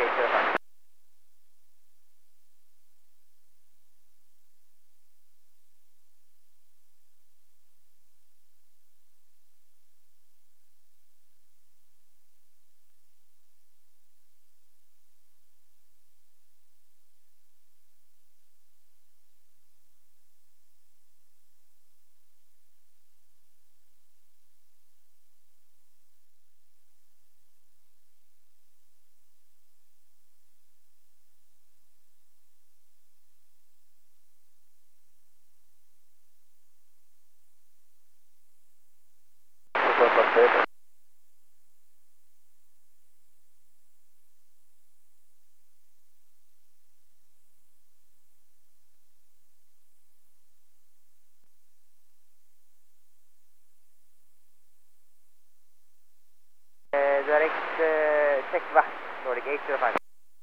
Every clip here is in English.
805. Direct check back, Nordic 805.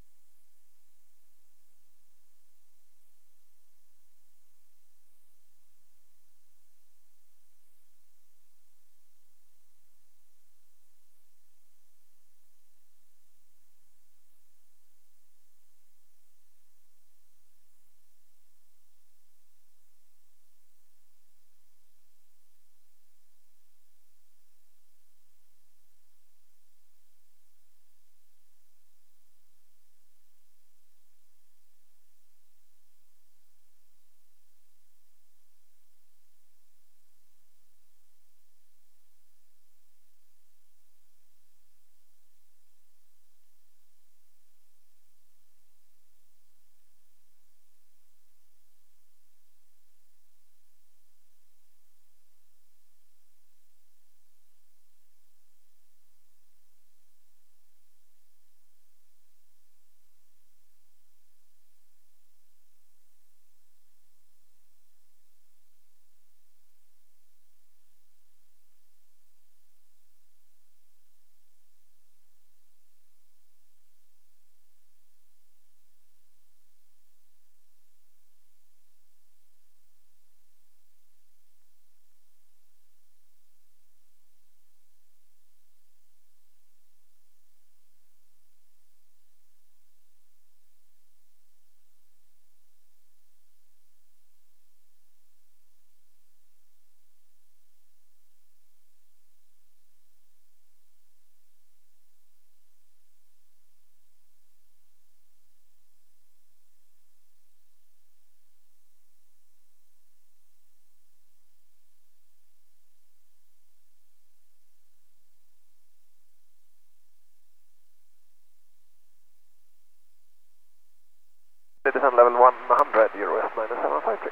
Descent level 100, Euro S minus 753.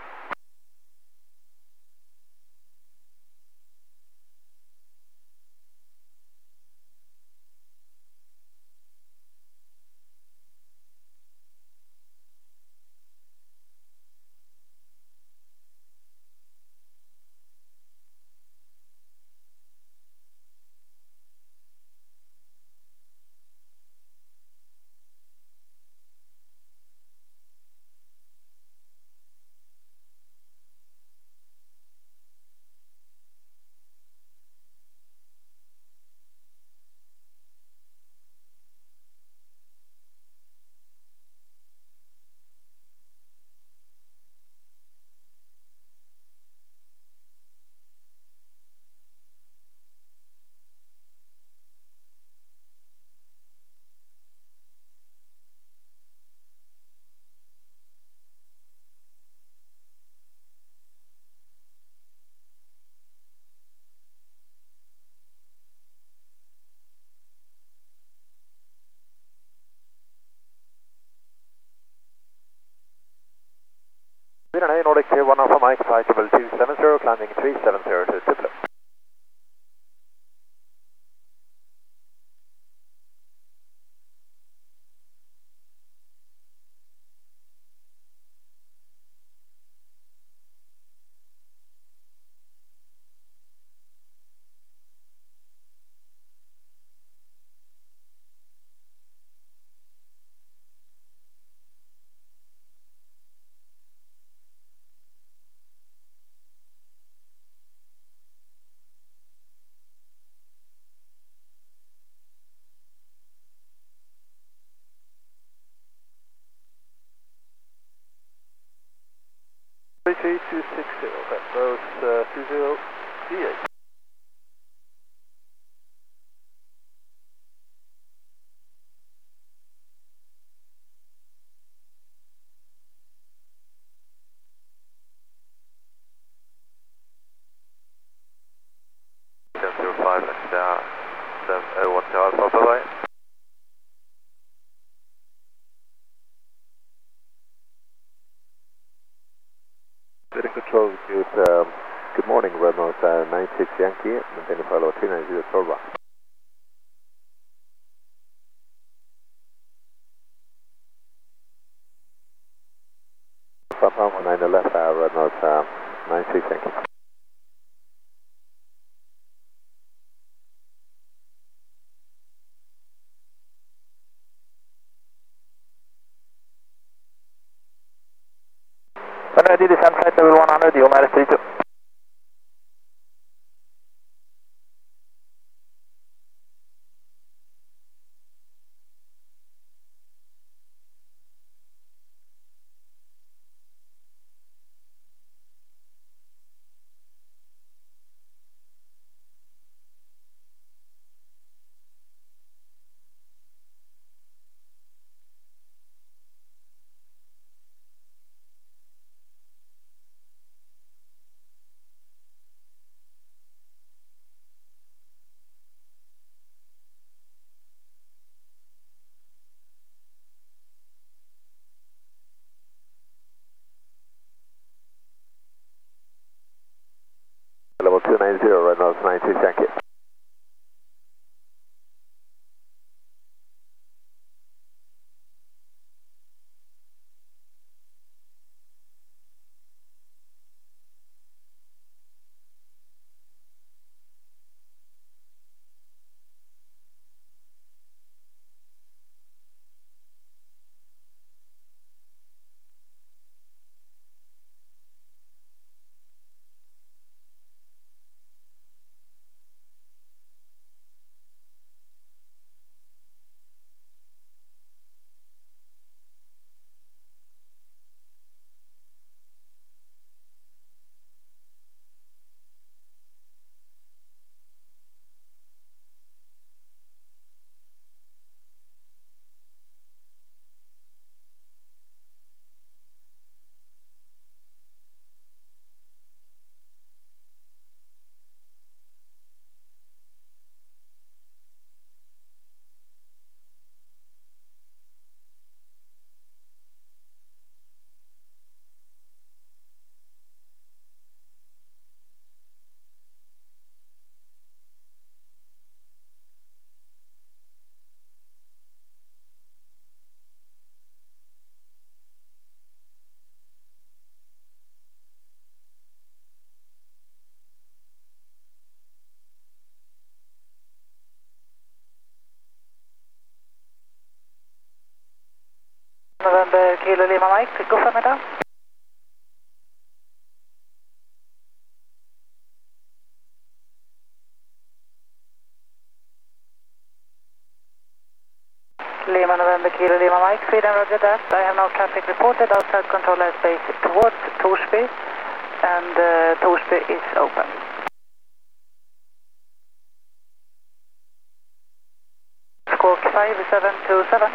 33260, Petros 20D8. Control good morning, Red Nose 96 Yankee, maintain follow 290 Torba. Papa 19 left, Red Nose 96 Yankee. Ready, descent flight level 100, you minus 32. Level 290, Red Nose 96 Yankee. November Kilo Lima Mike, go for me down. Lima November Kilo Lima Mike, Sweden, roger that. I have no traffic reported outside control airspace towards Torsby, and Torsby is open. Squawk 5727.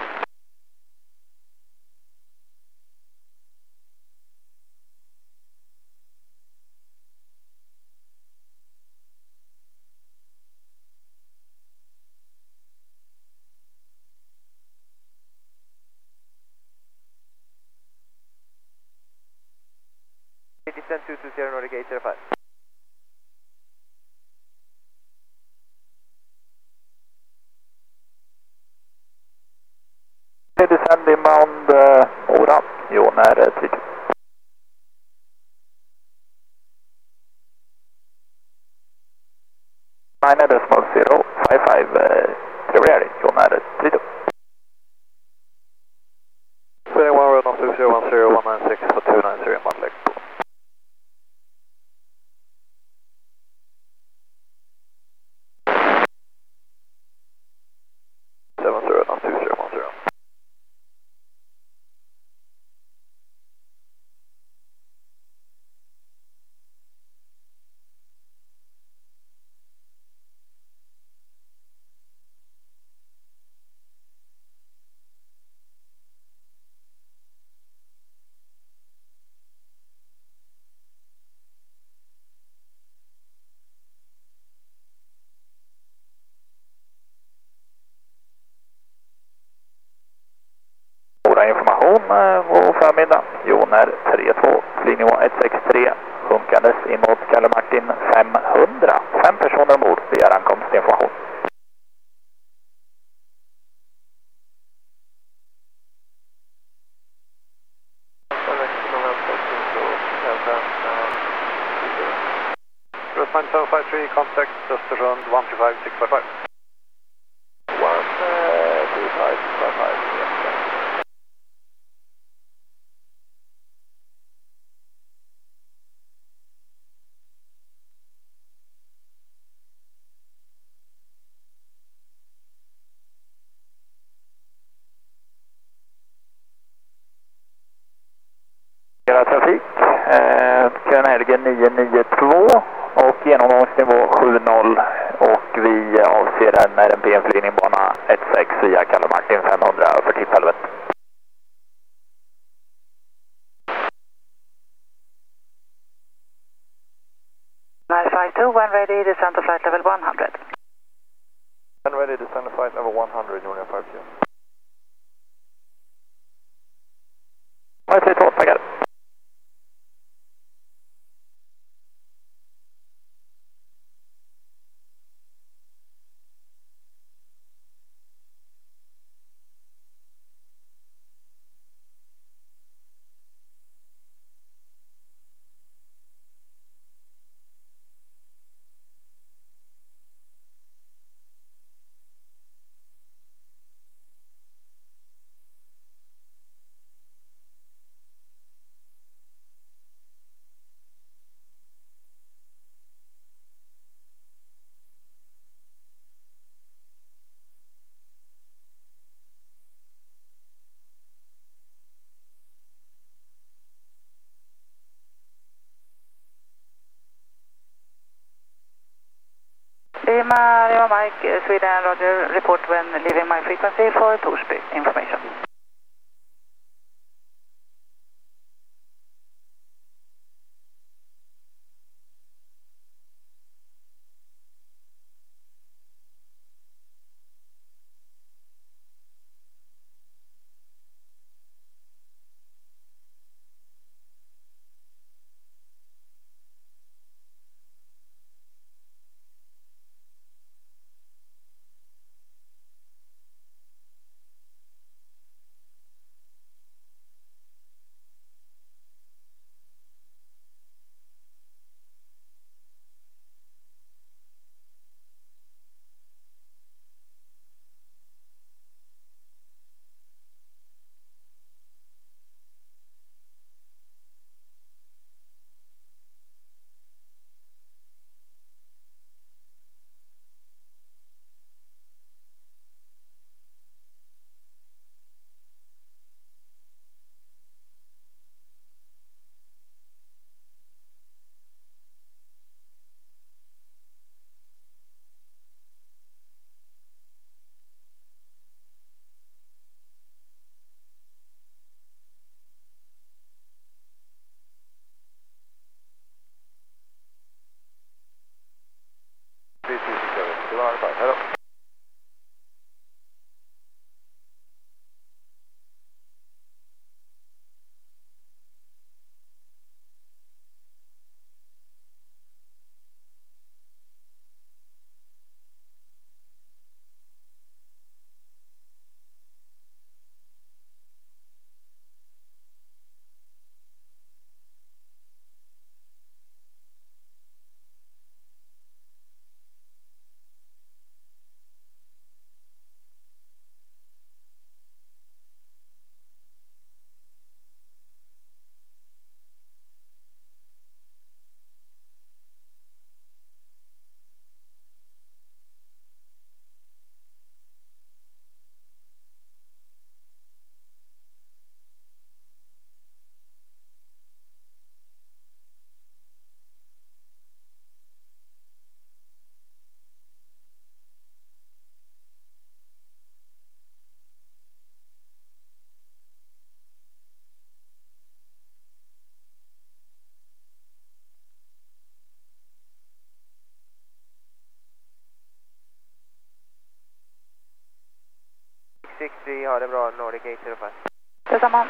Descent 220 Nordic 805. Descend inbound, Oda, Jon är 30. 9.055, trevligare, Jon är 30. 21 Red Nose 2010 196 for 290 in Madeleine. 70 Red Nose 2010. för information. God förmiddag. Joner 32, flygnivå 163. Sjunkandes in mot Kalle Martin 500. 5 personer ombord. Begär ankomstinformation. Grossman 753, contact Östersund 125-655. 125-655. Trafik, Könhelgen 992 och genomgångsnivå 70 och vi avser en RMP-flygning bana 16 via Kalle Martin 500 för tillfället. Nice 52, when ready, descend to flight level 100. When ready, descend to flight level 100, Union 52. Jag säger 2, tackar. Lima Mike, Sweden, Roger, report when leaving my frequency for Torsby information. Hello. Vi har det bra, Nordic 805. Detsamma.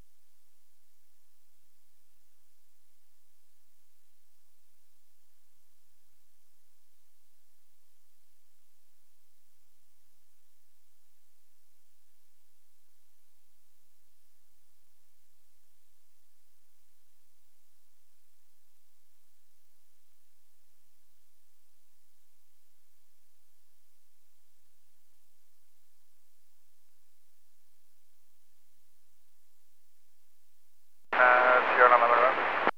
Sierra November.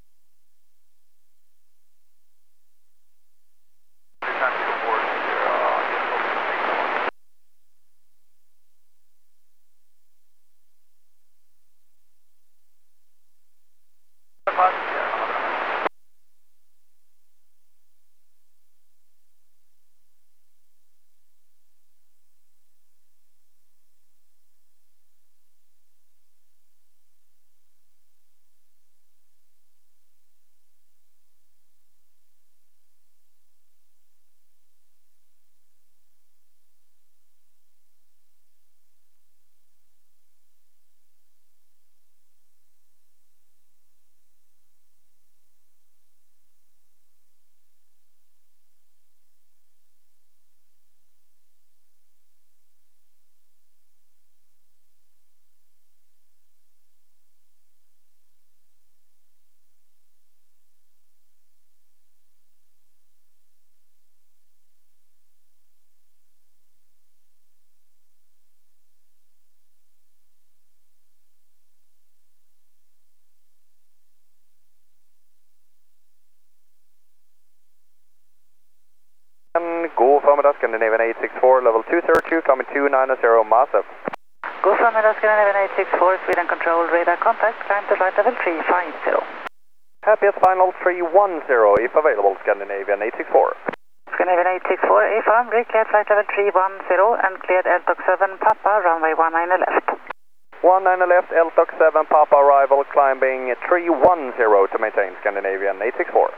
Go förmiddag Scandinavian 864, level 202, coming 290, Masa. Go förmiddag Scandinavian 864, Sweden Control, radar contact, climb to flight level 350. Happiest final 310, if available, Scandinavian 864. Scandinavian 864, affirm, recleared flight level 310 and cleared LTOC 7 Papa, runway 19 left. 19 left, LTOC 7 Papa arrival, climbing 310 to maintain Scandinavian 864.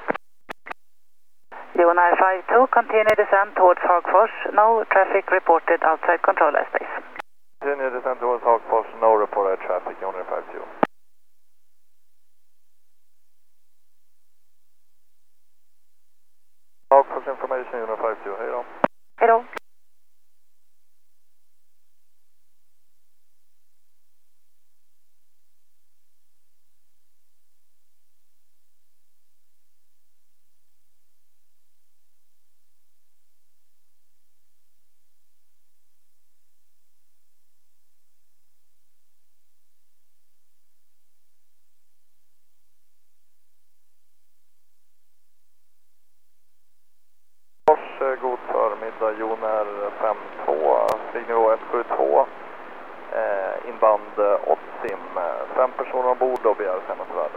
Jonar 52, continue descent towards Hagfors, no traffic reported outside control airspace. Continue descent towards Hagfors, no reported traffic, Jonar 52. Hagfors information, Jonar 52, hej då. Hej då. God förmiddag, Jonar 52, flygnivå 172, inband 8 sim, 5 personer ombord och begär senaste värde.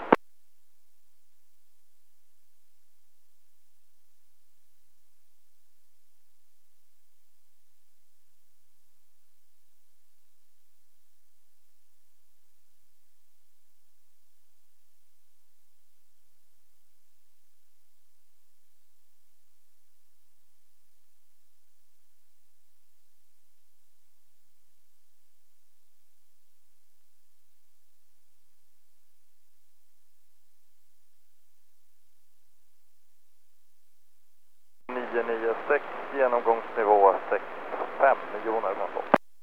Genomgångsnivå 65, Jonar 15.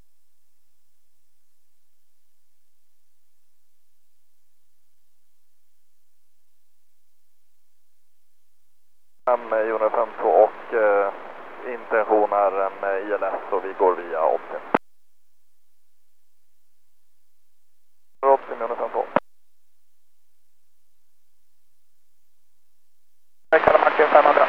Jonar 52 och intention är en ILS och vi går via 80. 80, Jonar 52. Kalle Martin 500.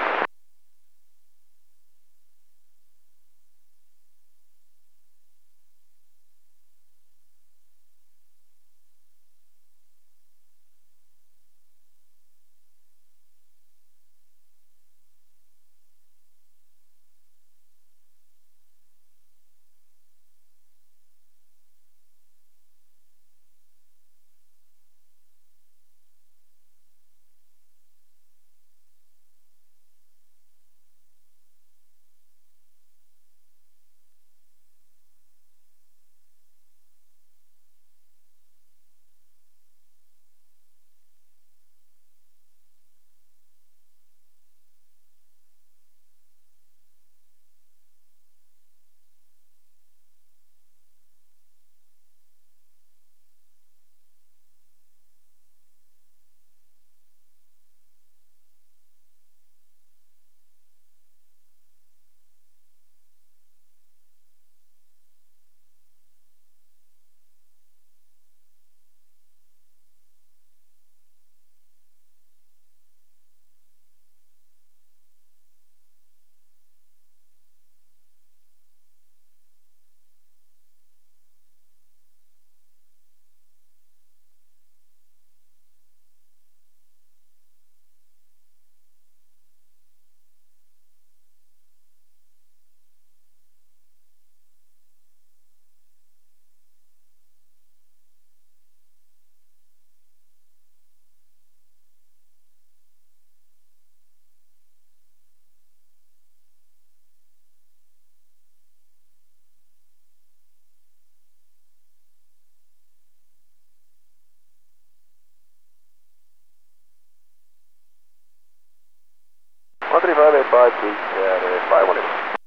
trafik är firewall.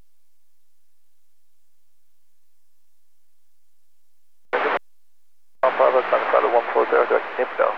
Private Sunny 140 direct inbound.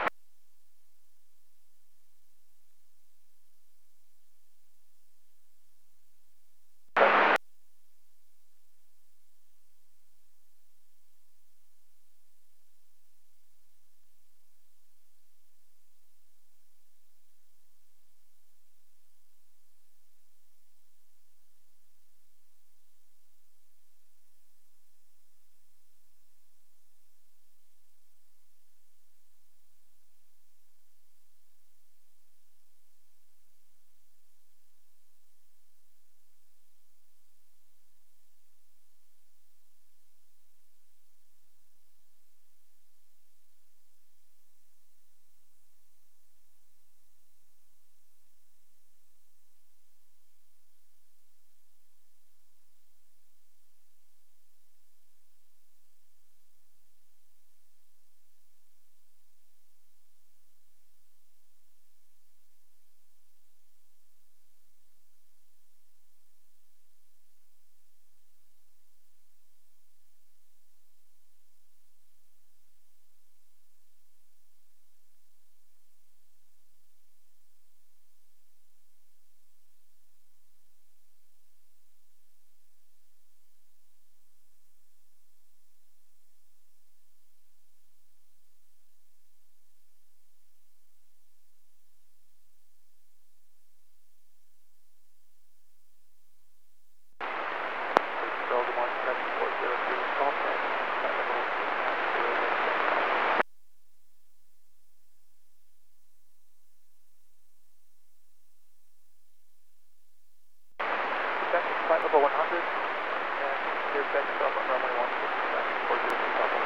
Flight level 100, and clear best stop on runway 16, 403 Papa.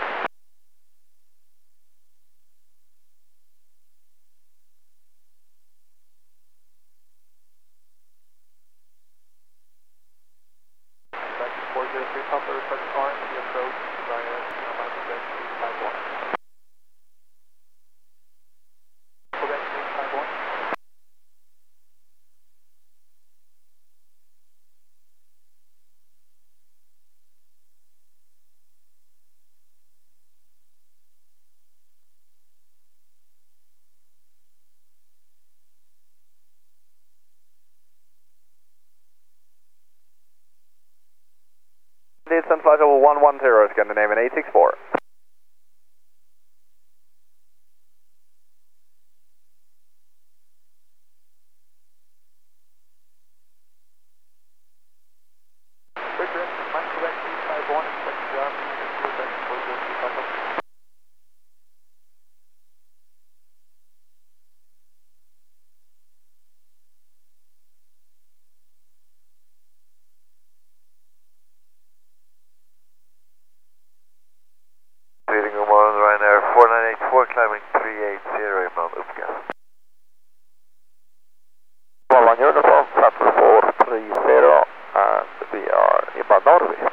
Back to 403 Papa, request climb, the approach via Mike Quebec 351. Quebec 351. Descent flight level 110, Scandinavian 864. Roger, Mike Quebec 351, expect ground, clear best 403 Papa. Reading room 1, Ryanair 4984, climbing 380 inbound uppgas. One uniform, Shuttle 430, and we are inbound Norway.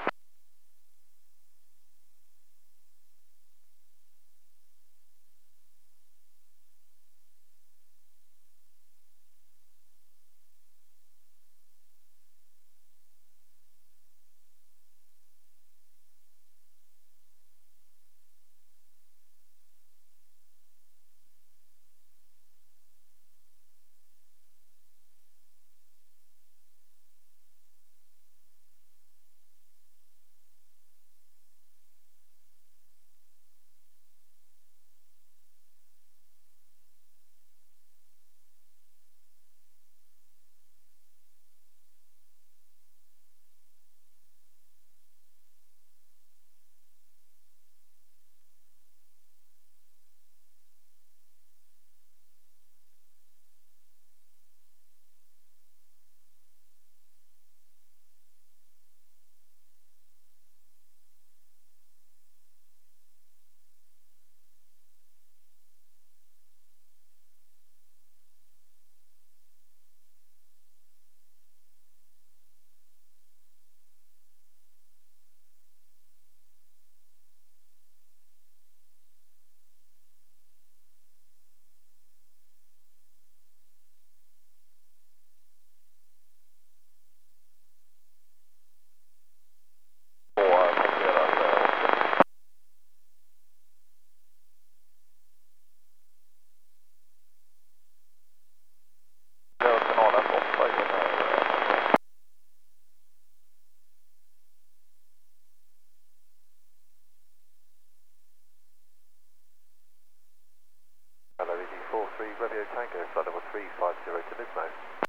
Romeo Tango, flight level 350 to Lismo.